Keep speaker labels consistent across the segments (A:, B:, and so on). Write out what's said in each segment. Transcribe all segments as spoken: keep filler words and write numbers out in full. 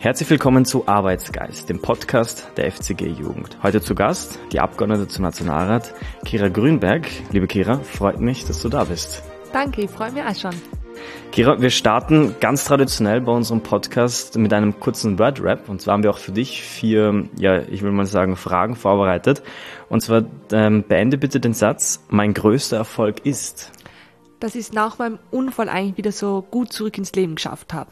A: Herzlich willkommen zu Arbeitsgeist, dem Podcast der F C G-Jugend. Heute zu Gast die Abgeordnete zum Nationalrat, Kira Grünberg. Liebe Kira, freut mich, dass du da bist.
B: Danke, ich freue mich auch schon.
A: Kira, wir starten ganz traditionell bei unserem Podcast mit einem kurzen Word-Rap. Und zwar haben wir auch für dich vier, ja, ich will mal sagen, Fragen vorbereitet. Und zwar ähm, beende bitte den Satz, mein größter Erfolg ist.
B: Dass ich es nach meinem Unfall eigentlich wieder so gut zurück ins Leben geschafft habe.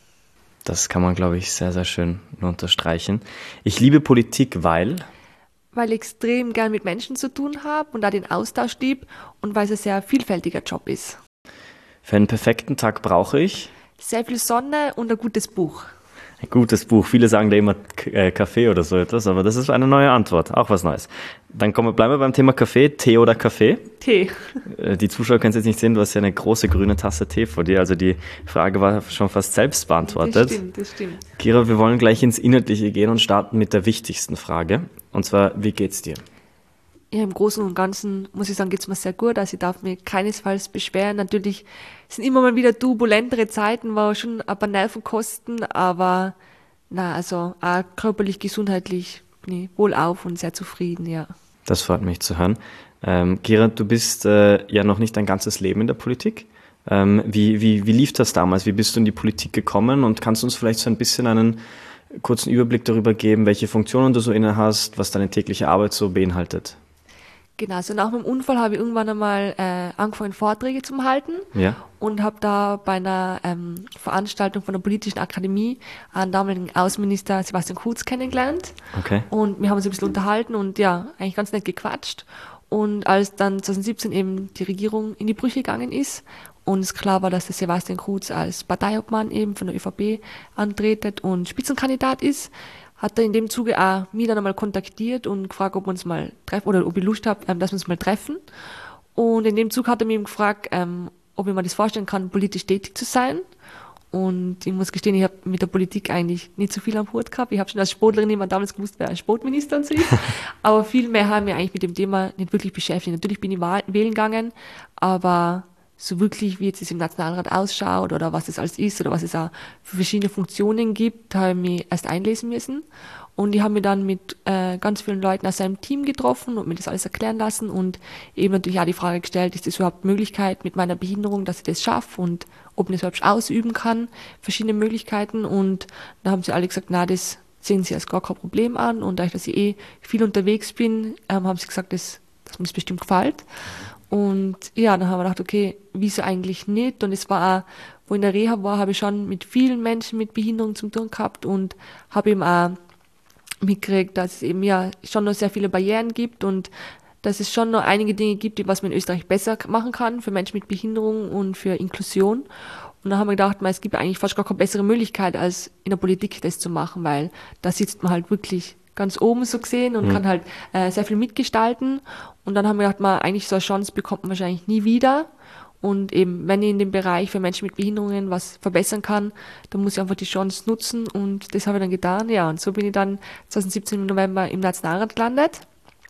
A: Das kann man, glaube ich, sehr, sehr schön nur unterstreichen. Ich liebe Politik, weil...
B: Weil ich extrem gern mit Menschen zu tun habe und da den Austausch lieb und weil es ein sehr vielfältiger Job ist.
A: Für einen perfekten Tag brauche ich...
B: Sehr viel Sonne und ein gutes Buch.
A: Ein gutes Buch. Viele sagen da immer K- Kaffee oder so etwas, aber das ist eine neue Antwort. Auch was Neues. Dann kommen wir, bleiben wir beim Thema Kaffee. Tee oder Kaffee?
B: Tee.
A: Die Zuschauer können es jetzt nicht sehen, du hast ja eine große grüne Tasse Tee vor dir. Also die Frage war schon fast selbst beantwortet.
B: Das stimmt, das stimmt.
A: Kira, wir wollen gleich ins Inhaltliche gehen und starten mit der wichtigsten Frage. Und zwar, wie geht's dir?
B: Ja, im Großen und Ganzen muss ich sagen, geht's mir sehr gut. Also ich darf mich keinesfalls beschweren. Natürlich sind immer mal wieder turbulentere Zeiten, war schon ein paar Nerven kosten, aber na, also auch körperlich, gesundheitlich bin ich wohlauf und sehr zufrieden, ja.
A: Das freut mich zu hören. Ähm, Kira, du bist äh, ja noch nicht dein ganzes Leben in der Politik. Ähm, wie, wie, wie lief das damals? Wie bist du in die Politik gekommen? Und kannst du uns vielleicht so ein bisschen einen kurzen Überblick darüber geben, welche Funktionen du so inne hast, was deine tägliche Arbeit so beinhaltet?
B: Genau, so nach meinem Unfall habe ich irgendwann einmal äh, angefangen, Vorträge zu halten
A: Ja.
B: und habe da bei einer ähm, Veranstaltung von der Politischen Akademie einen damaligen Außenminister Sebastian Kurz kennengelernt.
A: Okay.
B: Und wir haben uns ein bisschen unterhalten und ja, eigentlich ganz nett gequatscht. Und als dann zwanzig siebzehn eben die Regierung in die Brüche gegangen ist und es klar war, dass der Sebastian Kurz als Parteiobmann eben von der ÖVP antretet und Spitzenkandidat ist, hat er in dem Zuge auch mich dann einmal kontaktiert und gefragt, ob wir uns mal treffen oder ob ich Lust habe, dass wir uns mal treffen. Und in dem Zug hat er mich eben gefragt, ähm, ob ich mir das vorstellen kann, politisch tätig zu sein. Und ich muss gestehen, ich habe mit der Politik eigentlich nicht so viel am Hut gehabt. Ich habe schon als Sportlerin immer damals gewusst, wer ein Sportminister und so ist. Aber viel mehr haben wir eigentlich mit dem Thema nicht wirklich beschäftigt. Natürlich bin ich wählen gegangen, aber so wirklich, wie jetzt es im Nationalrat ausschaut oder was es alles ist oder was es auch für verschiedene Funktionen gibt, habe ich mich erst einlesen müssen. Und ich habe mich dann mit äh, ganz vielen Leuten aus seinem Team getroffen und mir das alles erklären lassen und eben natürlich auch die Frage gestellt, ist das überhaupt Möglichkeit mit meiner Behinderung, dass ich das schaffe und ob ich das überhaupt ausüben kann, verschiedene Möglichkeiten. Und da haben sie alle gesagt, na, das sehen sie als gar kein Problem an. Und da ich, dass ich eh viel unterwegs bin, ähm, haben sie gesagt, dass, dass mir das bestimmt gefällt. Und ja, dann haben wir gedacht, okay, wieso eigentlich nicht? Und es war auch, wo ich in der Reha war, habe ich schon mit vielen Menschen mit Behinderung zu tun gehabt und habe eben auch mitgekriegt, dass es eben ja schon noch sehr viele Barrieren gibt und dass es schon noch einige Dinge gibt, die was man in Österreich besser machen kann für Menschen mit Behinderung und für Inklusion. Und dann haben wir gedacht, es gibt eigentlich fast gar keine bessere Möglichkeit, als in der Politik das zu machen, weil da sitzt man halt wirklich ganz oben so gesehen und mhm. kann halt äh, sehr viel mitgestalten. Und dann haben wir gedacht, man, eigentlich so eine Chance bekommt man wahrscheinlich nie wieder. Und eben, wenn ich in dem Bereich für Menschen mit Behinderungen was verbessern kann, dann muss ich einfach die Chance nutzen. Und das habe ich dann getan. Ja, und so bin ich dann zwanzig siebzehn im November im Nationalrat gelandet.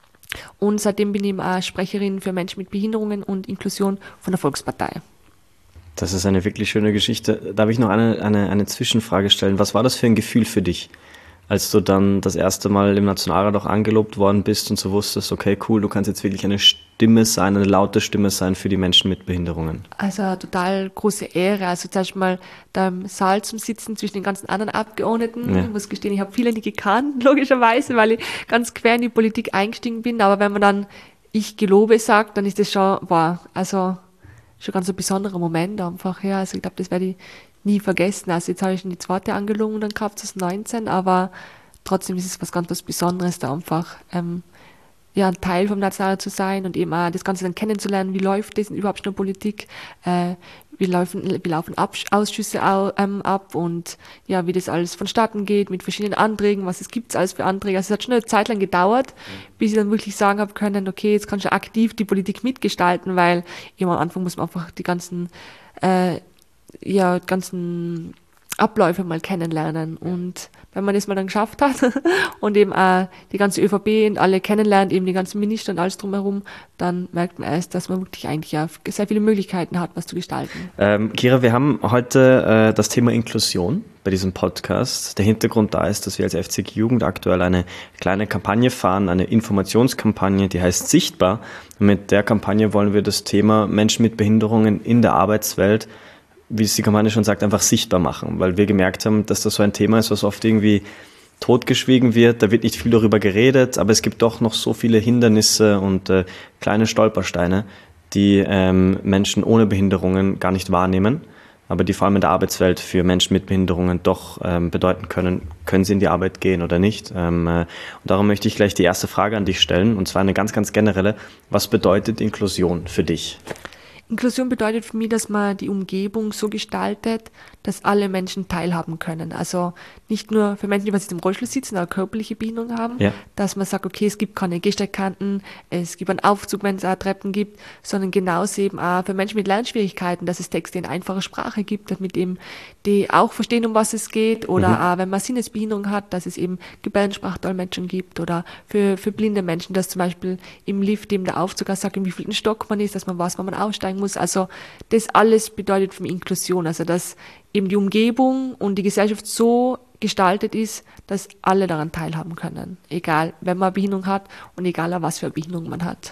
B: Und seitdem bin ich eben auch Sprecherin für Menschen mit Behinderungen und Inklusion von der Volkspartei.
A: Das ist eine wirklich schöne Geschichte. Darf ich noch eine, eine, eine Zwischenfrage stellen? Was war das für ein Gefühl für dich, als du dann das erste Mal im Nationalrat auch angelobt worden bist und so wusstest, okay, cool, du kannst jetzt wirklich eine Stimme sein, eine laute Stimme sein für die Menschen mit Behinderungen? Also
B: eine total große Ehre. Also zuerst mal da im Saal zum Sitzen zwischen den ganzen anderen Abgeordneten. Ja. Ich muss gestehen, ich habe viele nicht gekannt, logischerweise, weil ich ganz quer in die Politik eingestiegen bin. Aber wenn man dann ich gelobe sagt, dann ist das schon, wow, also schon ganz ein besonderer Moment einfach. Ja, also ich glaube, das werde ich nie vergessen. Also jetzt habe ich schon die zweite Angelung dann gehabt, zwanzig neunzehn, aber trotzdem ist es was ganz was Besonderes, da einfach ähm, ja, ein Teil vom Nationalrat zu sein und eben auch das Ganze dann kennenzulernen, wie läuft das überhaupt in der Politik, äh, wie laufen, wie laufen Abs- Ausschüsse au, ähm, ab und ja, wie das alles vonstatten geht mit verschiedenen Anträgen, was es gibt alles für Anträge. Also es hat schon eine Zeit lang gedauert, bis ich dann wirklich sagen habe können, okay, jetzt kannst du aktiv die Politik mitgestalten, weil eben am Anfang muss man einfach die ganzen äh, ja, ganzen Abläufe mal kennenlernen. Und wenn man das mal dann geschafft hat und eben auch die ganze ÖVP und alle kennenlernt, eben die ganzen Minister und alles drumherum, dann merkt man erst, dass man wirklich eigentlich ja sehr viele Möglichkeiten hat, was zu gestalten.
A: Ähm, Kira, wir haben heute äh, das Thema Inklusion bei diesem Podcast. Der Hintergrund da ist, dass wir als F C G Jugend aktuell eine kleine Kampagne fahren, eine Informationskampagne, die heißt Sichtbar. Und mit der Kampagne wollen wir das Thema Menschen mit Behinderungen in der Arbeitswelt, wie es die Kampagne schon sagt, einfach sichtbar machen, weil wir gemerkt haben, dass das so ein Thema ist, was oft irgendwie totgeschwiegen wird. Da wird nicht viel darüber geredet, aber es gibt doch noch so viele Hindernisse und äh, kleine Stolpersteine, die ähm, Menschen ohne Behinderungen gar nicht wahrnehmen, aber die vor allem in der Arbeitswelt für Menschen mit Behinderungen doch ähm, bedeuten können, können sie in die Arbeit gehen oder nicht. Ähm, äh, und darum möchte ich gleich die erste Frage an dich stellen, und zwar eine ganz, ganz generelle. Was bedeutet Inklusion für dich?
B: Inklusion bedeutet für mich, dass man die Umgebung so gestaltet, dass alle Menschen teilhaben können. Also nicht nur für Menschen, die was im Rollstuhl sitzen, oder körperliche Behinderung haben, ja. Dass man sagt, okay, es gibt keine Gehsteigkanten, es gibt einen Aufzug, wenn es auch Treppen gibt, sondern genauso eben auch für Menschen mit Lernschwierigkeiten, dass es Texte in einfacher Sprache gibt, damit eben die auch verstehen, um was es geht, oder mhm. auch wenn man Sinnesbehinderung hat, dass es eben Gebärdensprachdolmetschen gibt, oder für, für blinde Menschen, dass zum Beispiel im Lift eben der Aufzug auch sagt, in wie vielen Stock man ist, dass man weiß, wann man aussteigen muss. Also das alles bedeutet für mich Inklusion, also dass eben die Umgebung und die Gesellschaft so gestaltet ist, dass alle daran teilhaben können, egal wenn man eine Behinderung hat und egal was für eine Behinderung man hat.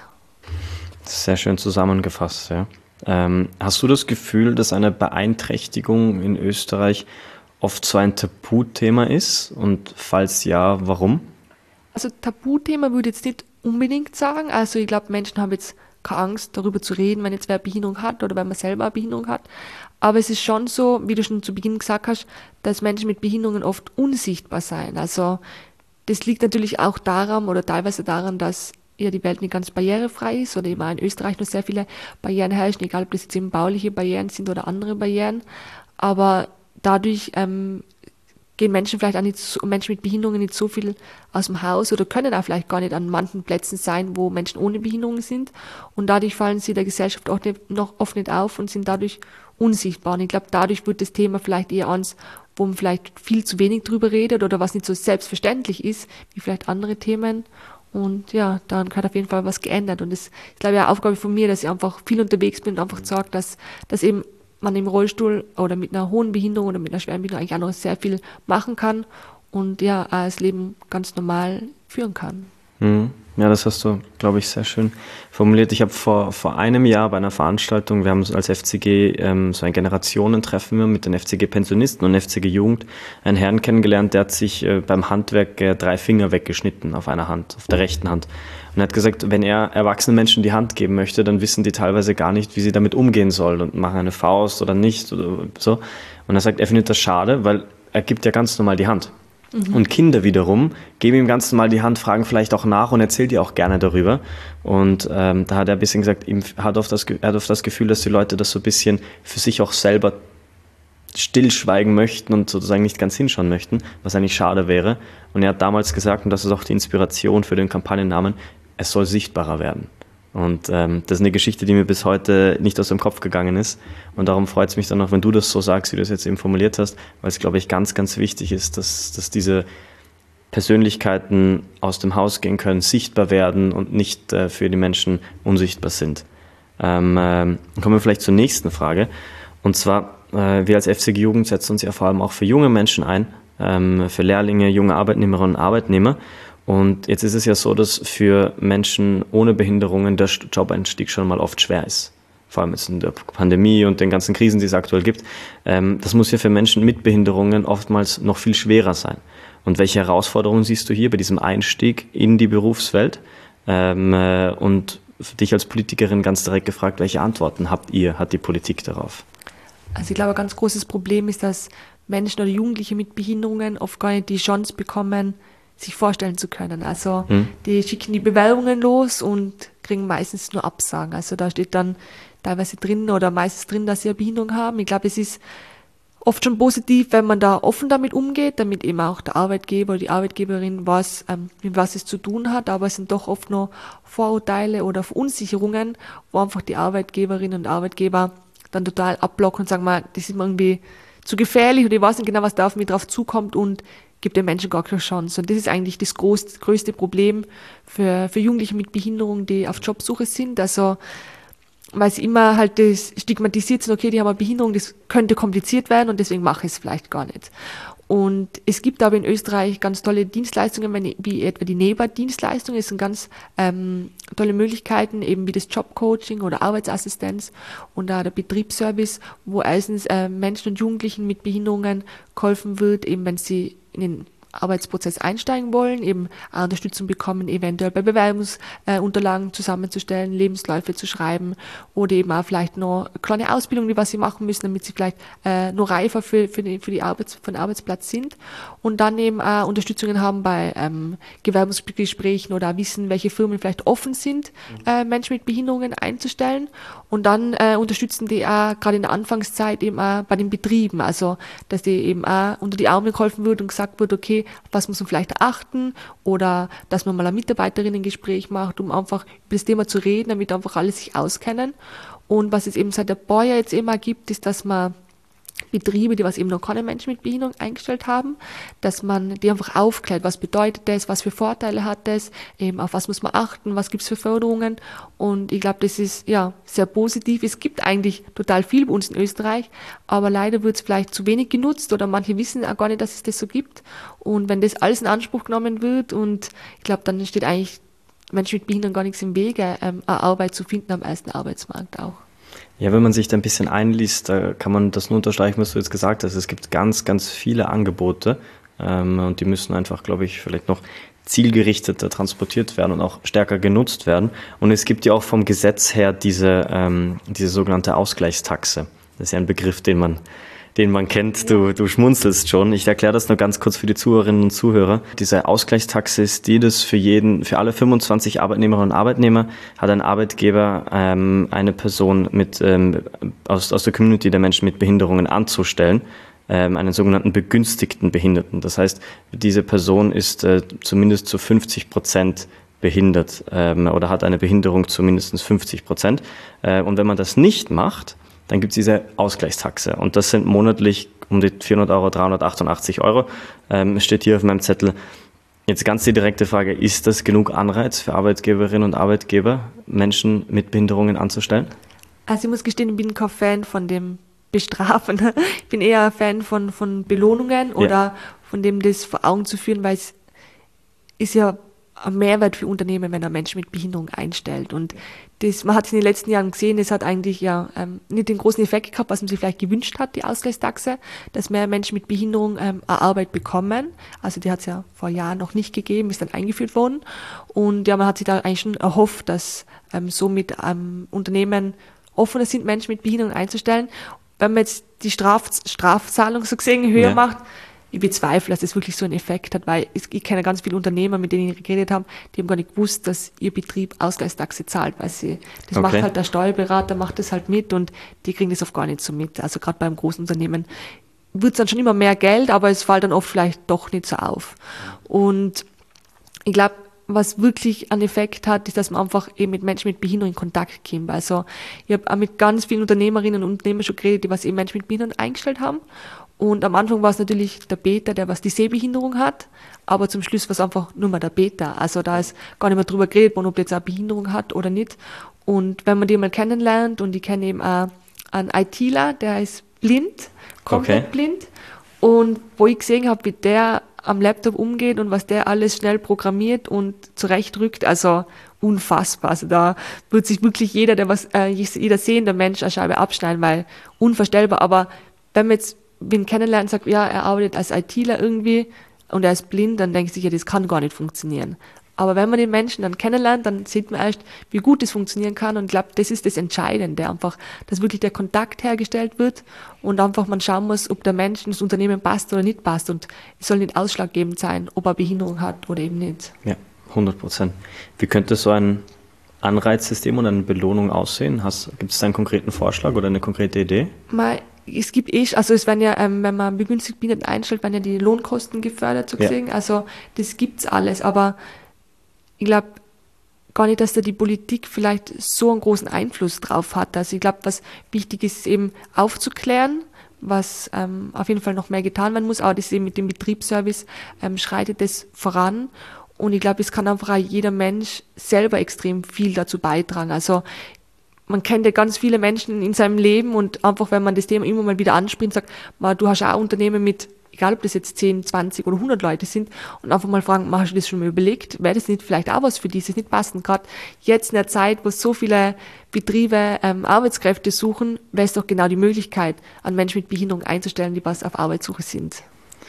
A: Sehr schön zusammengefasst, ja. Ähm, hast du das Gefühl, dass eine Beeinträchtigung in Österreich oft so ein Tabuthema ist, und falls ja, warum?
B: Also Tabuthema würde ich jetzt nicht unbedingt sagen, also ich glaube, Menschen haben jetzt keine Angst, darüber zu reden, wenn jetzt wer eine Behinderung hat oder wenn man selber eine Behinderung hat. Aber es ist schon so, wie du schon zu Beginn gesagt hast, dass Menschen mit Behinderungen oft unsichtbar sein. Also das liegt natürlich auch daran oder teilweise daran, dass ja die Welt nicht ganz barrierefrei ist oder eben auch in Österreich noch sehr viele Barrieren herrschen, egal ob das jetzt eben bauliche Barrieren sind oder andere Barrieren. Aber dadurch ähm, gehen Menschen vielleicht auch nicht so, Menschen mit Behinderungen nicht so viel aus dem Haus oder können auch vielleicht gar nicht an manchen Plätzen sein, wo Menschen ohne Behinderungen sind. Und dadurch fallen sie der Gesellschaft auch nicht, noch oft nicht auf und sind dadurch unsichtbar. Und ich glaube, dadurch wird das Thema vielleicht eher eins, wo man vielleicht viel zu wenig drüber redet oder was nicht so selbstverständlich ist, wie vielleicht andere Themen. Und ja, dann hat auf jeden Fall was geändert. Und das ist, glaube ich, eine Aufgabe von mir, dass ich einfach viel unterwegs bin und einfach sage, dass, dass eben man im Rollstuhl oder mit einer hohen Behinderung oder mit einer schweren Behinderung eigentlich auch noch sehr viel machen kann und ja, auch das Leben ganz normal führen kann.
A: Mhm. Ja, das hast du, glaube ich, sehr schön formuliert. Ich habe vor, vor einem Jahr bei einer Veranstaltung, wir haben als F C G ähm, so ein Generationentreffen mit den F C G-Pensionisten und F C G-Jugend einen Herrn kennengelernt, der hat sich äh, beim Handwerk äh, drei Finger weggeschnitten auf einer Hand, auf der rechten Hand. Und er hat gesagt, wenn er erwachsenen Menschen die Hand geben möchte, dann wissen die teilweise gar nicht, wie sie damit umgehen sollen und machen eine Faust oder nicht oder so. Und er sagt, er findet das schade, weil er gibt ja ganz normal die Hand. Mhm. Und Kinder wiederum geben ihm ganz normal die Hand, fragen vielleicht auch nach und erzählt ihr auch gerne darüber. Und ähm, da hat er ein bisschen gesagt, ihm hat oft das, er hat oft das Gefühl, dass die Leute das so ein bisschen für sich auch selber stillschweigen möchten und sozusagen nicht ganz hinschauen möchten, was eigentlich schade wäre. Und er hat damals gesagt, und das ist auch die Inspiration für den Kampagnennamen, es soll sichtbarer werden. Und ähm, das ist eine Geschichte, die mir bis heute nicht aus dem Kopf gegangen ist. Und darum freut es mich dann auch, wenn du das so sagst, wie du es jetzt eben formuliert hast, weil es, glaube ich, ganz, ganz wichtig ist, dass, dass diese Persönlichkeiten aus dem Haus gehen können, sichtbar werden und nicht äh, für die Menschen unsichtbar sind. Ähm, äh, kommen wir vielleicht zur nächsten Frage. Und zwar, äh, wir als F C G Jugend setzen uns ja vor allem auch für junge Menschen ein, ähm, für Lehrlinge, junge Arbeitnehmerinnen und Arbeitnehmer. Und jetzt ist es ja so, dass für Menschen ohne Behinderungen der Jobeinstieg schon mal oft schwer ist. Vor allem jetzt in der Pandemie und den ganzen Krisen, die es aktuell gibt. Das muss ja für Menschen mit Behinderungen oftmals noch viel schwerer sein. Und welche Herausforderungen siehst du hier bei diesem Einstieg in die Berufswelt? Und für dich als Politikerin ganz direkt gefragt, welche Antworten habt ihr, hat die Politik darauf?
B: Also ich glaube, ein ganz großes Problem ist, dass Menschen oder Jugendliche mit Behinderungen oft gar nicht die Chance bekommen, sich vorstellen zu können. Also hm. die schicken die Bewerbungen los und kriegen meistens nur Absagen. Also da steht dann teilweise drin oder meistens drin, dass sie eine Behinderung haben. Ich glaube, es ist oft schon positiv, wenn man da offen damit umgeht, damit eben auch der Arbeitgeber oder die Arbeitgeberin weiß, ähm, mit was es zu tun hat. Aber es sind doch oft noch Vorurteile oder Verunsicherungen, wo einfach die Arbeitgeberinnen und Arbeitgeber dann total abblocken und sagen, mal, das ist mir irgendwie zu gefährlich oder ich weiß nicht genau, was da auf mich drauf zukommt und gebe den Menschen gar keine Chance. Und das ist eigentlich das groß, größte Problem für, für Jugendliche mit Behinderung, die auf Jobsuche sind. Also, weil sie immer halt das stigmatisiert sind, okay, die haben eine Behinderung, das könnte kompliziert werden und deswegen mache ich es vielleicht gar nicht. Und es gibt aber in Österreich ganz tolle Dienstleistungen, wie etwa die NEBA-Dienstleistung. Es sind ganz ähm, tolle Möglichkeiten, eben wie das Jobcoaching oder Arbeitsassistenz und auch der Betriebsservice, wo erstens äh, Menschen und Jugendlichen mit Behinderungen geholfen wird, eben wenn sie in den Arbeitsprozess einsteigen wollen, eben auch Unterstützung bekommen, eventuell bei Bewerbungsunterlagen äh, zusammenzustellen, Lebensläufe zu schreiben oder eben auch vielleicht noch eine kleine Ausbildung, die was sie machen müssen, damit sie vielleicht äh, noch reifer für, für, die, für, die Arbeits-, für den Arbeitsplatz sind und dann eben auch Unterstützungen haben bei ähm, Bewerbungsgesprächen oder auch wissen, welche Firmen vielleicht offen sind, äh, Menschen mit Behinderungen einzustellen und dann äh, unterstützen die auch gerade in der Anfangszeit eben auch bei den Betrieben, also dass die eben auch unter die Arme geholfen wird und gesagt wird, okay, was muss man vielleicht achten oder dass man mal ein Mitarbeiterinnen-Gespräch macht, um einfach über das Thema zu reden, damit einfach alle sich auskennen. Und was es eben seit der Baujahr jetzt immer gibt, ist, dass man Betriebe, die was eben noch keine Menschen mit Behinderung eingestellt haben, dass man die einfach aufklärt, was bedeutet das, was für Vorteile hat das, eben auf was muss man achten, was gibt's für Förderungen und ich glaube, das ist ja sehr positiv. Es gibt eigentlich total viel bei uns in Österreich, aber leider wird es vielleicht zu wenig genutzt oder manche wissen auch gar nicht, dass es das so gibt und wenn das alles in Anspruch genommen wird und ich glaube, dann steht eigentlich Menschen mit Behinderung gar nichts im Wege, ähm, eine Arbeit zu finden am ersten Arbeitsmarkt auch.
A: Ja, wenn man sich da ein bisschen einliest, da kann man das nur unterstreichen, was du jetzt gesagt hast. Es gibt ganz, ganz viele Angebote ähm, und die müssen einfach, glaube ich, vielleicht noch zielgerichteter transportiert werden und auch stärker genutzt werden. Und es gibt ja auch vom Gesetz her diese, ähm, diese sogenannte Ausgleichstaxe. Das ist ja ein Begriff, den man den man kennt. Du, du schmunzelst schon. Ich erkläre das nur ganz kurz für die Zuhörerinnen und Zuhörer. Diese Ausgleichstaxe ist die, das für jeden, für alle fünfundzwanzig Arbeitnehmerinnen und Arbeitnehmer hat ein Arbeitgeber ähm, eine Person mit ähm, aus, aus der Community der Menschen mit Behinderungen anzustellen, ähm, einen sogenannten begünstigten Behinderten. Das heißt, diese Person ist äh, zumindest zu fünfzig Prozent behindert ähm, oder hat eine Behinderung zu mindestens fünfzig Prozent. Äh, und wenn man das nicht macht, dann gibt es diese Ausgleichstaxe und das sind monatlich um die vierhundert Euro, dreihundertachtundachtzig Euro. Ähm, steht hier auf meinem Zettel. Jetzt ganz die direkte Frage, ist das genug Anreiz für Arbeitgeberinnen und Arbeitgeber, Menschen mit Behinderungen anzustellen?
B: Also ich muss gestehen, ich bin kein Fan von dem Bestrafen. Ich bin eher ein Fan von, von Belohnungen oder ja. von dem das vor Augen zu führen, weil es ist ja ein Mehrwert für Unternehmen, wenn ein Mensch mit Behinderung einstellt. Und das, man hat es in den letzten Jahren gesehen, das hat eigentlich ja ähm, nicht den großen Effekt gehabt, was man sich vielleicht gewünscht hat, die Ausgleichstaxe, dass mehr Menschen mit Behinderung ähm, eine Arbeit bekommen. Also die hat es ja vor Jahren noch nicht gegeben, ist dann eingeführt worden. Und ja, man hat sich da eigentlich schon erhofft, dass ähm, somit ähm, Unternehmen offener sind, Menschen mit Behinderung einzustellen. Wenn man jetzt die Straf Strafzahlung so gesehen höher ja. macht, ich bezweifle, dass das wirklich so einen Effekt hat, weil ich kenne ganz viele Unternehmer, mit denen ich geredet habe, die haben gar nicht gewusst, dass ihr Betrieb Ausgleichstaxe zahlt, weil sie, das okay. macht halt der Steuerberater, macht das halt mit und die kriegen das oft gar nicht so mit. Also gerade beim großen Unternehmen wird es dann schon immer mehr Geld, aber es fällt dann oft vielleicht doch nicht so auf. Und ich glaube, was wirklich einen Effekt hat, ist, dass man einfach eben mit Menschen mit Behinderung in Kontakt kommt. Also ich habe auch mit ganz vielen Unternehmerinnen und Unternehmern schon geredet, die was eben Menschen mit Behinderung eingestellt haben. Und am Anfang war es natürlich der Peter, der was die Sehbehinderung hat, aber zum Schluss war es einfach nur mal der Peter. Also da ist gar nicht mehr drüber geredet worden, ob der jetzt eine Behinderung hat oder nicht. Und wenn man die mal kennenlernt, und ich kenne eben auch einen ITler, der ist blind, komplett okay. blind, und wo ich gesehen habe, wie der am Laptop umgeht und was der alles schnell programmiert und zurechtrückt, also unfassbar. Also da wird sich wirklich jeder, der was, äh, jeder sehende Mensch eine Scheibe abschneiden, weil unvorstellbar. Aber wenn man jetzt wen kennenlernt und sagt, ja, er arbeitet als ITler irgendwie und er ist blind, dann denkt sich, ja, das kann gar nicht funktionieren. Aber wenn man den Menschen dann kennenlernt, dann sieht man erst, wie gut das funktionieren kann und ich glaube, das ist das Entscheidende, einfach, dass wirklich der Kontakt hergestellt wird und einfach man schauen muss, ob der Mensch in das Unternehmen passt oder nicht passt und es soll nicht ausschlaggebend sein, ob er Behinderung hat oder eben nicht.
A: Ja, hundert Prozent. Wie könnte so ein Anreizsystem und eine Belohnung aussehen? Gibt es da einen konkreten Vorschlag oder eine konkrete Idee?
B: Mal Es gibt eh, also es werden ja, ähm, wenn man begünstigt Behinderte einstellt, werden ja die Lohnkosten gefördert, so gesehen. Ja. Also das gibt's alles, aber ich glaube gar nicht, dass da die Politik vielleicht so einen großen Einfluss drauf hat. Also ich glaube, was wichtig ist, eben aufzuklären, was ähm, auf jeden Fall noch mehr getan werden muss, aber das eben mit dem Betriebsservice ähm, schreitet das voran. Und ich glaube, es kann einfach auch jeder Mensch selber extrem viel dazu beitragen. Also man kennt ja ganz viele Menschen in seinem Leben und einfach, wenn man das Thema immer mal wieder anspricht, sagt, man, du hast auch Unternehmen mit, egal ob das jetzt zehn, zwanzig oder hundert Leute sind, und einfach mal fragen, hast du das schon mal überlegt? Wäre das nicht vielleicht auch was für die? Ist das nicht passend? Gerade jetzt in der Zeit, wo so viele Betriebe ähm, Arbeitskräfte suchen, wäre es doch genau die Möglichkeit, an Menschen mit Behinderung einzustellen, die was auf Arbeitssuche sind.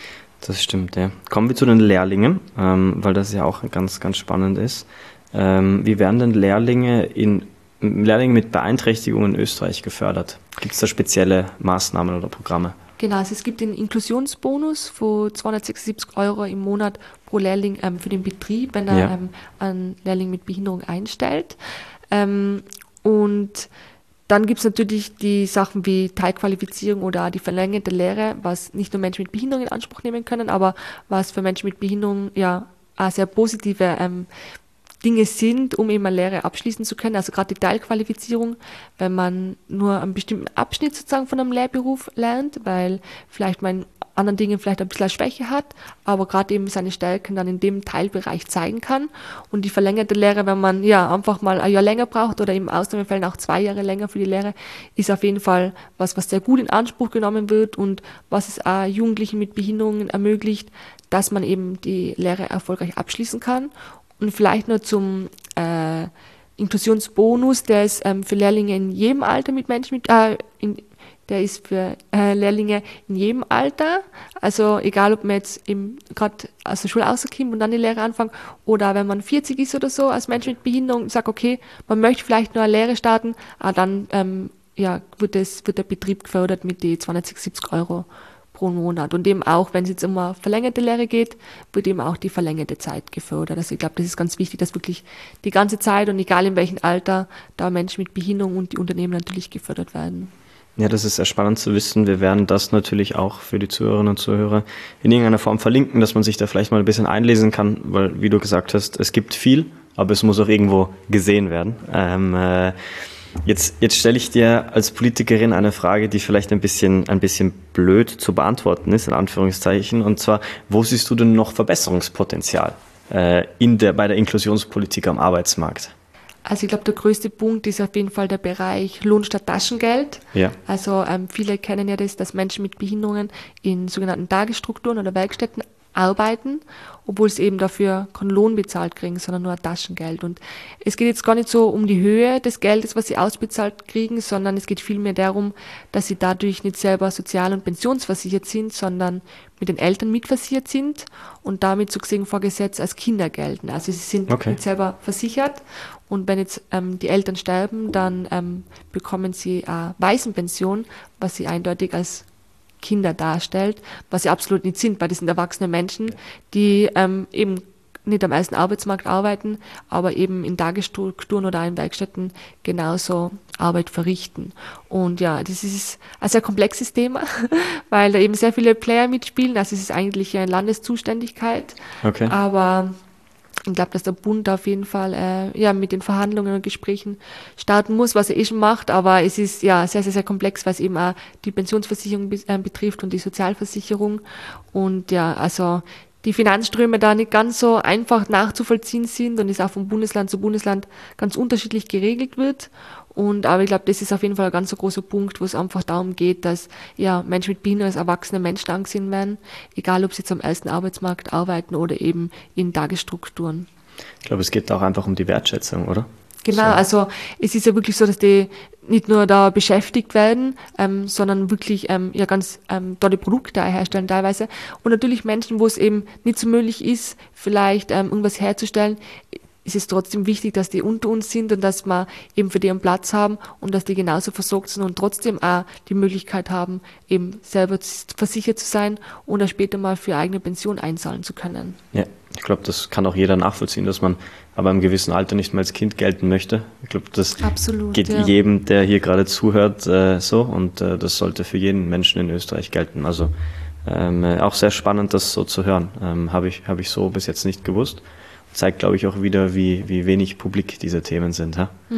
A: Das stimmt, ja. Kommen wir zu den Lehrlingen, ähm, weil das ja auch ganz, ganz spannend ist. Ähm, wie werden denn Lehrlinge in Lehrlinge mit Beeinträchtigungen in Österreich gefördert? Gibt es da spezielle Maßnahmen oder Programme?
B: Genau, also es gibt den Inklusionsbonus von zweihundertsechsundsiebzig Euro im Monat pro Lehrling ähm, für den Betrieb, wenn er
A: Ja.
B: ähm, einen Lehrling mit Behinderung einstellt. Ähm, und dann gibt es natürlich die Sachen wie Teilqualifizierung oder die verlängerte Lehre, was nicht nur Menschen mit Behinderung in Anspruch nehmen können, aber was für Menschen mit Behinderung ja auch sehr positive ähm, Dinge sind, um eben eine Lehre abschließen zu können. Also gerade die Teilqualifizierung, wenn man nur einen bestimmten Abschnitt sozusagen von einem Lehrberuf lernt, weil vielleicht man in anderen Dingen vielleicht ein bisschen eine Schwäche hat, aber gerade eben seine Stärken dann in dem Teilbereich zeigen kann. Und die verlängerte Lehre, wenn man ja einfach mal ein Jahr länger braucht oder im Ausnahmefällen auch zwei Jahre länger für die Lehre, ist auf jeden Fall was, was sehr gut in Anspruch genommen wird und was es auch Jugendlichen mit Behinderungen ermöglicht, dass man eben die Lehre erfolgreich abschließen kann. Und vielleicht nur zum äh, Inklusionsbonus, der ist ähm, für Lehrlinge in jedem Alter mit Menschen mit, äh, in, der ist für äh, Lehrlinge in jedem Alter, also egal ob man jetzt gerade aus der Schule rauskommt und dann die Lehre anfängt oder wenn man vierzig ist oder so als Mensch mit Behinderung und sagt, okay, man möchte vielleicht nur eine Lehre starten, aber dann ähm, ja, wird, das, wird der Betrieb gefördert mit die zweihundertsechsundsiebzig Euro pro Monat. Und eben auch, wenn es jetzt um eine verlängerte Lehre geht, wird eben auch die verlängerte Zeit gefördert. Also ich glaube, das ist ganz wichtig, dass wirklich die ganze Zeit und egal in welchem Alter da Menschen mit Behinderung und die Unternehmen natürlich gefördert werden.
A: Ja, das ist sehr spannend zu wissen. Wir werden das natürlich auch für die Zuhörerinnen und Zuhörer in irgendeiner Form verlinken, dass man sich da vielleicht mal ein bisschen einlesen kann, weil, wie du gesagt hast, es gibt viel, aber es muss auch irgendwo gesehen werden. Ähm, äh, Jetzt, jetzt stelle ich dir als Politikerin eine Frage, die vielleicht ein bisschen, ein bisschen blöd zu beantworten ist, in Anführungszeichen. Und zwar, wo siehst du denn noch Verbesserungspotenzial äh, in der, bei der Inklusionspolitik am Arbeitsmarkt?
B: Also ich glaube, der größte Punkt ist auf jeden Fall der Bereich Lohn statt Taschengeld.
A: Ja.
B: Also ähm, viele kennen ja das, dass Menschen mit Behinderungen in sogenannten Tagesstrukturen oder Werkstätten arbeiten, obwohl sie eben dafür keinen Lohn bezahlt kriegen, sondern nur Taschengeld. Und es geht jetzt gar nicht so um die Höhe des Geldes, was sie ausbezahlt kriegen, sondern es geht vielmehr darum, dass sie dadurch nicht selber sozial- und pensionsversichert sind, sondern mit den Eltern mitversichert sind und damit so gesehen vor Gesetz als Kinder gelten. Also sie sind
A: Okay.
B: nicht selber versichert und wenn jetzt ähm, die Eltern sterben, dann ähm, bekommen sie eine Waisenpension, was sie eindeutig als Kinder darstellt, was sie absolut nicht sind, weil das sind erwachsene Menschen, die ähm, eben nicht am ersten Arbeitsmarkt arbeiten, aber eben in Tagesstrukturen oder in Werkstätten genauso Arbeit verrichten. Und ja, das ist ein sehr komplexes Thema, weil da eben sehr viele Player mitspielen, also es ist eigentlich eine Landeszuständigkeit,
A: Okay.
B: aber ich glaube, dass der Bund auf jeden Fall äh, ja, mit den Verhandlungen und Gesprächen starten muss, was er eh schon macht, aber es ist ja sehr, sehr, sehr komplex, was eben auch die Pensionsversicherung be- äh, betrifft und die Sozialversicherung und ja, also die Finanzströme da nicht ganz so einfach nachzuvollziehen sind und es auch von Bundesland zu Bundesland ganz unterschiedlich geregelt wird. Und aber ich glaube, das ist auf jeden Fall ein ganz so großer Punkt, wo es einfach darum geht, dass ja Menschen mit Behinderung als erwachsene Menschen angesehen werden, egal ob sie jetzt am ersten Arbeitsmarkt arbeiten oder eben in Tagesstrukturen.
A: Ich glaube, es geht auch einfach um die Wertschätzung, oder?
B: Genau,
A: So.
B: also es ist ja wirklich so, dass die nicht nur da beschäftigt werden, ähm, sondern wirklich ähm, ja ganz ähm, tolle Produkte herstellen teilweise. Und natürlich Menschen, wo es eben nicht so möglich ist, vielleicht ähm, irgendwas herzustellen, ist es trotzdem wichtig, dass die unter uns sind und dass wir eben für die einen Platz haben und dass die genauso versorgt sind und trotzdem auch die Möglichkeit haben, eben selber versichert zu sein und dann später mal für eigene Pension einzahlen zu können.
A: Ja, ich glaube, das kann auch jeder nachvollziehen, dass man aber im gewissen Alter nicht mehr als Kind gelten möchte. Ich glaube, das
B: Absolut,
A: geht
B: ja.
A: jedem, der hier gerade zuhört, äh, so und äh, das sollte für jeden Menschen in Österreich gelten. Also ähm, äh, auch sehr spannend, das so zu hören. Ähm, habe ich, hab ich so bis jetzt nicht gewusst. Zeigt, glaube ich, auch wieder, wie, wie wenig publik diese Themen sind. Ha?
B: Mhm.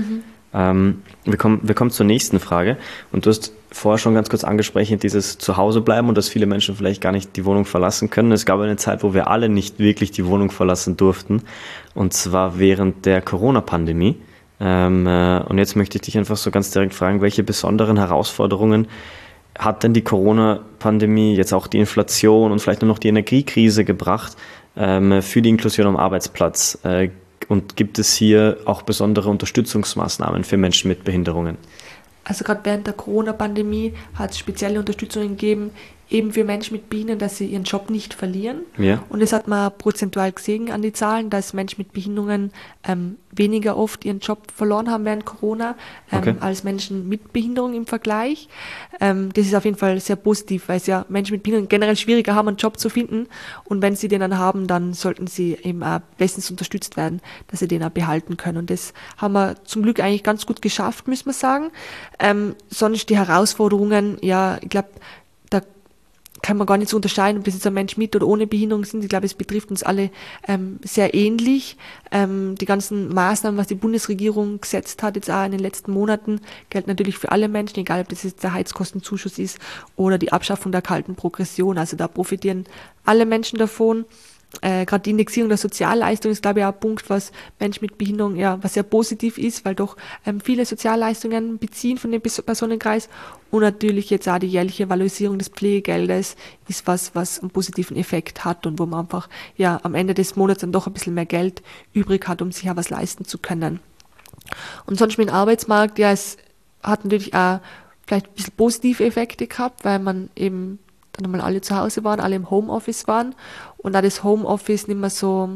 A: Ähm, wir, kommen, wir kommen zur nächsten Frage. Und du hast vorher schon ganz kurz angesprochen, dieses Zuhausebleiben und dass viele Menschen vielleicht gar nicht die Wohnung verlassen können. Es gab eine Zeit, wo wir alle nicht wirklich die Wohnung verlassen durften. Und zwar während der Corona-Pandemie. Ähm, äh, und jetzt möchte ich dich einfach so ganz direkt fragen, welche besonderen Herausforderungen hat denn die Corona-Pandemie, jetzt auch die Inflation und vielleicht nur noch die Energiekrise gebracht ähm, für die Inklusion am Arbeitsplatz? Äh, Und gibt es hier auch besondere Unterstützungsmaßnahmen für Menschen mit Behinderungen?
B: Also gerade während der Corona-Pandemie hat es spezielle Unterstützungen gegeben, eben für Menschen mit Behinderungen, dass sie ihren Job nicht verlieren.
A: Ja.
B: Und das hat man prozentual gesehen an die Zahlen, dass Menschen mit Behinderungen ähm, weniger oft ihren Job verloren haben während Corona ähm,
A: Okay.
B: als Menschen mit Behinderung im Vergleich. Ähm, das ist auf jeden Fall sehr positiv, weil es ja Menschen mit Behinderung generell schwieriger haben, einen Job zu finden. Und wenn sie den dann haben, dann sollten sie eben auch bestens unterstützt werden, dass sie den auch behalten können. Und das haben wir zum Glück eigentlich ganz gut geschafft, müssen wir sagen. Ähm, sonst die Herausforderungen, ja, ich glaube, da kann man gar nicht so unterscheiden, ob das jetzt ein Mensch mit oder ohne Behinderung sind. Ich glaube, es betrifft uns alle ähm, sehr ähnlich. Ähm, die ganzen Maßnahmen, was die Bundesregierung gesetzt hat, jetzt auch in den letzten Monaten, gelten natürlich für alle Menschen, egal ob das jetzt der Heizkostenzuschuss ist oder die Abschaffung der kalten Progression. Also da profitieren alle Menschen davon. Äh, gerade die Indexierung der Sozialleistung ist, glaube ich, auch ein Punkt, was Menschen mit Behinderung, ja, was sehr positiv ist, weil doch ähm, viele Sozialleistungen beziehen von dem Personenkreis. Und natürlich jetzt auch die jährliche Valorisierung des Pflegegeldes ist was, was einen positiven Effekt hat und wo man einfach ja am Ende des Monats dann doch ein bisschen mehr Geld übrig hat, um sich ja was leisten zu können. Und sonst mit dem Arbeitsmarkt, ja, es hat natürlich auch vielleicht ein bisschen positive Effekte gehabt, weil man eben dann einmal alle zu Hause waren, alle im Homeoffice waren und da das Homeoffice nicht mehr so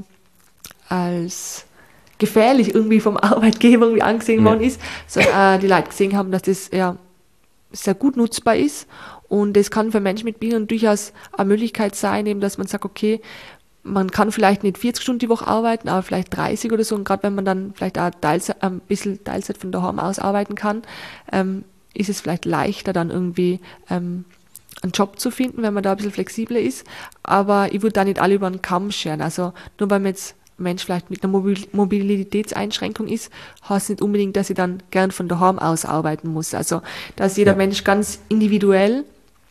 B: als gefährlich irgendwie vom Arbeitgeber irgendwie angesehen
A: Ja.
B: worden ist, sondern äh, die Leute gesehen haben, dass das ja sehr gut nutzbar ist und das kann für Menschen mit Behinderung durchaus eine Möglichkeit sein, eben, dass man sagt, okay, man kann vielleicht nicht vierzig Stunden die Woche arbeiten, aber vielleicht dreißig oder so und gerade wenn man dann vielleicht auch Teilzeit, ein bisschen Teilzeit von daheim aus arbeiten kann, ähm, ist es vielleicht leichter dann irgendwie ähm, einen Job zu finden, wenn man da ein bisschen flexibler ist. Aber ich würde da nicht alle über einen Kamm scheren. Also nur weil man jetzt ein Mensch vielleicht mit einer Mobil- Mobilitätseinschränkung ist, heißt nicht unbedingt, dass ich dann gern von daheim aus arbeiten muss. Also da ist jeder
A: Ja.
B: Mensch ganz individuell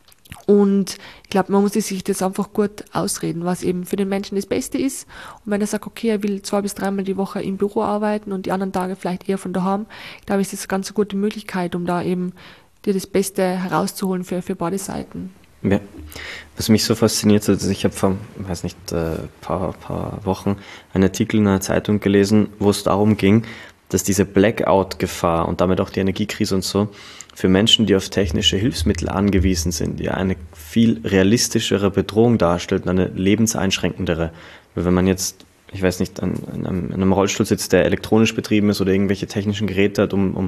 B: und ich glaube, man muss sich das einfach gut ausreden, was eben für den Menschen das Beste ist. Und wenn er sagt, okay, er will zwei bis dreimal die Woche im Büro arbeiten und die anderen Tage vielleicht eher von daheim, glaube ich, ist das eine ganz gute Möglichkeit, um da eben dir das Beste herauszuholen für, für beide Seiten.
A: Ja. Was mich so fasziniert hat, ist, ich habe vor, weiß nicht, äh, paar, paar Wochen einen Artikel in einer Zeitung gelesen, wo es darum ging, dass diese Blackout-Gefahr und damit auch die Energiekrise und so für Menschen, die auf technische Hilfsmittel angewiesen sind, ja eine viel realistischere Bedrohung darstellt und eine lebenseinschränkendere. Weil wenn man jetzt, ich weiß nicht, an, an, einem, an einem Rollstuhl sitzt, der elektronisch betrieben ist oder irgendwelche technischen Geräte hat, um, um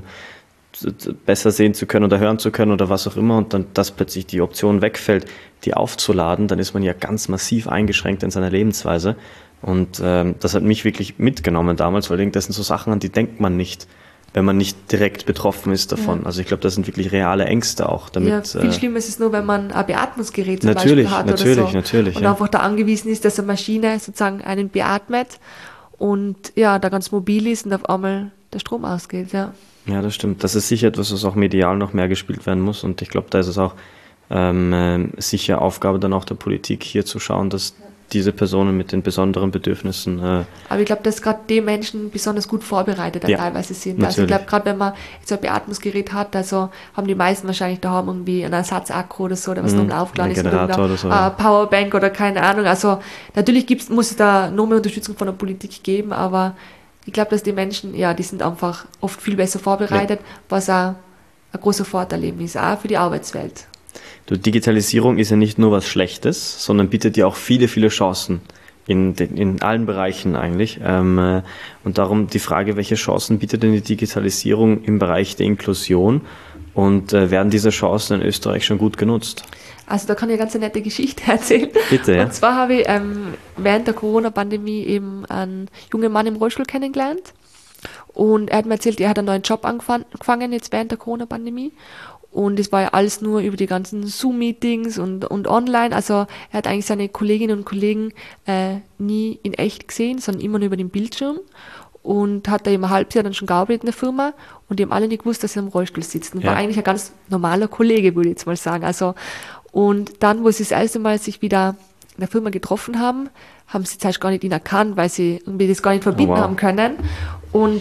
A: besser sehen zu können oder hören zu können oder was auch immer und dann, dass plötzlich die Option wegfällt, die aufzuladen, dann ist man ja ganz massiv eingeschränkt in seiner Lebensweise und ähm, das hat mich wirklich mitgenommen damals, weil das sind so Sachen, an die denkt man nicht, wenn man nicht direkt betroffen ist davon. Ja. Also ich glaube, das sind wirklich reale Ängste auch. Damit,
B: ja, viel
A: äh,
B: schlimmer ist es nur, wenn man ein Beatmungsgerät zum
A: natürlich,
B: Beispiel hat
A: natürlich,
B: oder so
A: natürlich,
B: und
A: ja.
B: einfach da angewiesen ist, dass eine Maschine sozusagen einen beatmet und ja, da ganz mobil ist und auf einmal der Strom ausgeht, ja.
A: Ja, das stimmt. Das ist sicher etwas, was auch medial noch mehr gespielt werden muss. Und ich glaube, da ist es auch ähm, äh, sicher Aufgabe dann auch der Politik, hier zu schauen, dass diese Personen mit den besonderen Bedürfnissen... Äh,
B: Aber ich glaube, dass gerade die Menschen besonders gut vorbereitet
A: ja,
B: teilweise sind.
A: Natürlich.
B: Also ich glaube, gerade wenn man jetzt ein Beatmungsgerät hat, also haben die meisten wahrscheinlich daheim irgendwie einen Ersatzakku oder so, oder was
A: Mhm,
B: noch aufgeladen ist,
A: Generator
B: oder,
A: oder so,
B: äh,
A: ja.
B: Powerbank oder keine Ahnung. Also natürlich gibt's, muss es da noch mehr Unterstützung von der Politik geben, aber ich glaube, dass die Menschen, ja, die sind einfach oft viel besser vorbereitet, ja. was auch ein großer Vorteil eben ist, auch für die Arbeitswelt.
A: Du, Digitalisierung ist ja nicht nur was Schlechtes, sondern bietet ja auch viele, viele Chancen in, den, in allen Bereichen eigentlich. Ähm, und darum die Frage, welche Chancen bietet denn die Digitalisierung im Bereich der Inklusion und äh, werden diese Chancen in Österreich schon gut genutzt?
B: Also da kann ich eine ganz nette Geschichte erzählen.
A: Bitte, ja.
B: Und zwar habe ich ähm, während der Corona-Pandemie eben einen jungen Mann im Rollstuhl kennengelernt. Und er hat mir erzählt, er hat einen neuen Job angefangen jetzt während der Corona-Pandemie. Und es war ja alles nur über die ganzen Zoom-Meetings und, und online. Also er hat eigentlich seine Kolleginnen und Kollegen äh, nie in echt gesehen, sondern immer nur über den Bildschirm. und hat da eben ein halbes Jahr dann schon gearbeitet in der Firma und die haben alle nicht gewusst, dass er im Rollstuhl sitzt. Und
A: Ja.
B: war eigentlich ein ganz normaler Kollege, würde ich jetzt mal sagen. Also, und dann, wo sie das erste Mal sich wieder in der Firma getroffen haben, haben sie zuerst gar nicht ihn erkannt, weil sie irgendwie das gar nicht verbinden
A: Oh, wow.
B: haben können. Und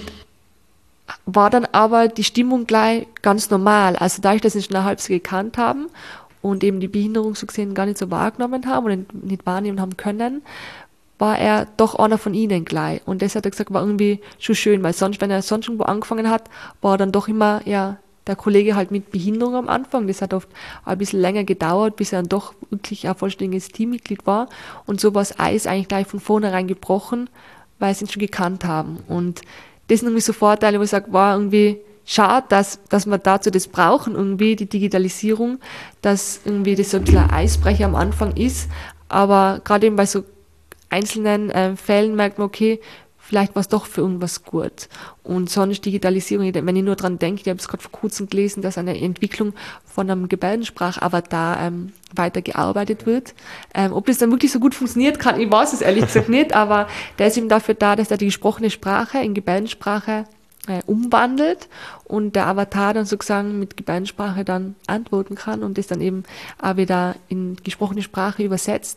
B: war dann aber die Stimmung gleich ganz normal. Also dadurch, dass sie schon ein halbes Jahr gekannt haben und eben die Behinderung so gesehen gar nicht so wahrgenommen haben oder nicht wahrnehmen haben können, war er doch einer von ihnen gleich. Und das hat er gesagt, war irgendwie schon schön, weil sonst, wenn er sonst irgendwo angefangen hat, war er dann doch immer ja der Kollege halt mit Behinderung am Anfang. Das hat oft ein bisschen länger gedauert, bis er dann doch wirklich ein vollständiges Teammitglied war. Und so war das Eis eigentlich gleich von vornherein gebrochen, weil sie ihn schon gekannt haben. Und das sind irgendwie so Vorteile, wo ich sage, war irgendwie schade, dass, dass wir dazu das brauchen, irgendwie die Digitalisierung, dass irgendwie das so ein bisschen ein Eisbrecher am Anfang ist. Aber gerade eben bei so einzelnen äh, Fällen merkt man, okay, vielleicht war es doch für irgendwas gut. Und sonst Digitalisierung, wenn ich nur dran denke, ich habe es gerade vor kurzem gelesen, dass eine Entwicklung von einem Gebärdensprach-Avatar ähm, weitergearbeitet wird. Ähm, ob das dann wirklich so gut funktioniert kann, ich weiß es ehrlich gesagt nicht, aber der ist eben dafür da, dass er die gesprochene Sprache in Gebärdensprache äh, umwandelt und der Avatar dann sozusagen mit Gebärdensprache dann antworten kann und das dann eben auch wieder in gesprochene Sprache übersetzt.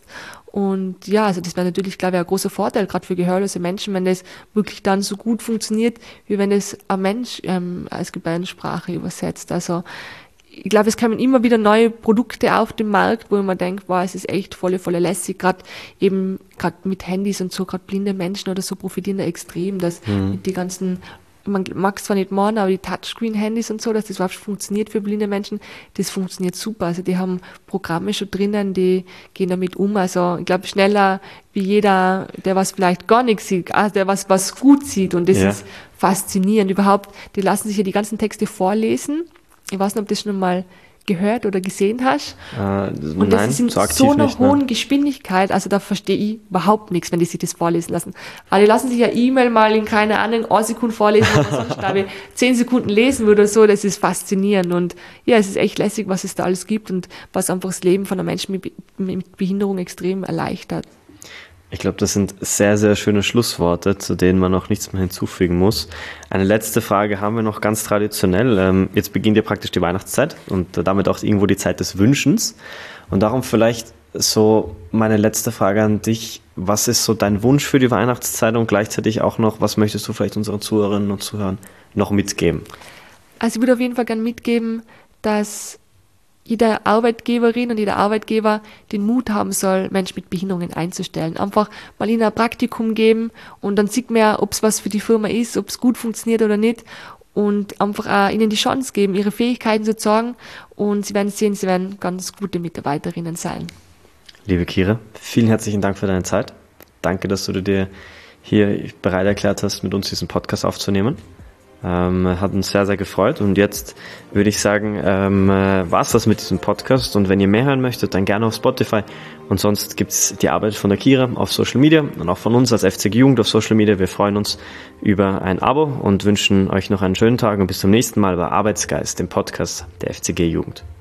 B: Und ja, also das wäre natürlich, glaube ich, ein großer Vorteil, gerade für gehörlose Menschen, wenn das wirklich dann so gut funktioniert, wie wenn es ein Mensch ähm, als Gebärdensprache übersetzt. Also ich glaube, es kommen immer wieder neue Produkte auf den Markt, wo man denkt, wow, es ist echt voll, voll lässig, gerade eben gerade mit Handys und so, gerade blinde Menschen oder so profitieren da extrem, dass mhm. mit die ganzen, man mag es zwar nicht machen, aber die Touchscreen-Handys und so, dass das überhaupt funktioniert für blinde Menschen, das funktioniert super. Also die haben Programme schon drinnen, die gehen damit um. Also ich glaube, schneller wie jeder, der was vielleicht gar nichts sieht, also der was, was gut sieht. Und das ja. ist faszinierend. Überhaupt, die lassen sich ja die ganzen Texte vorlesen. Ich weiß nicht, ob du das schon mal gehört oder gesehen hast.
A: Äh,
B: und das
A: nein,
B: ist in
A: so,
B: so einer
A: nicht,
B: hohen
A: ne?
B: Geschwindigkeit, also da verstehe ich überhaupt nichts, wenn die sich das vorlesen lassen. Aber die lassen sich ja E-Mail mal in, keine Ahnung, eine Sekunde vorlesen, oder sonst, glaube ich, zehn Sekunden lesen würde oder so, das ist faszinierend. Und ja, es ist echt lässig, was es da alles gibt und was einfach das Leben von einem Menschen mit, mit Behinderung extrem erleichtert.
A: Ich glaube, das sind sehr, sehr schöne Schlussworte, zu denen man noch nichts mehr hinzufügen muss. Eine letzte Frage haben wir noch ganz traditionell. Ähm, jetzt beginnt ja praktisch die Weihnachtszeit und damit auch irgendwo die Zeit des Wünschens. Und darum vielleicht so meine letzte Frage an dich. Was ist so dein Wunsch für die Weihnachtszeit und gleichzeitig auch noch, was möchtest du vielleicht unseren Zuhörerinnen und Zuhörern noch mitgeben?
B: Also ich würde auf jeden Fall gerne mitgeben, dass jede Arbeitgeberin und jeder Arbeitgeber den Mut haben soll, Menschen mit Behinderungen einzustellen. Einfach mal ihnen ein Praktikum geben und dann sieht man ja, ob es was für die Firma ist, ob es gut funktioniert oder nicht und einfach auch ihnen die Chance geben, ihre Fähigkeiten zu zeigen und sie werden sehen, sie werden ganz gute Mitarbeiterinnen sein.
A: Liebe Kira, vielen herzlichen Dank für deine Zeit. Danke, dass du dir hier bereit erklärt hast, mit uns diesen Podcast aufzunehmen. Ähm, hat uns sehr, sehr gefreut und jetzt würde ich sagen, ähm, äh, war's das mit diesem Podcast und wenn ihr mehr hören möchtet, dann gerne auf Spotify und sonst gibt's die Arbeit von der Kira auf Social Media und auch von uns als F C G Jugend auf Social Media. Wir freuen uns über ein Abo und wünschen euch noch einen schönen Tag und bis zum nächsten Mal bei Arbeitsgeist, dem Podcast der F C G Jugend.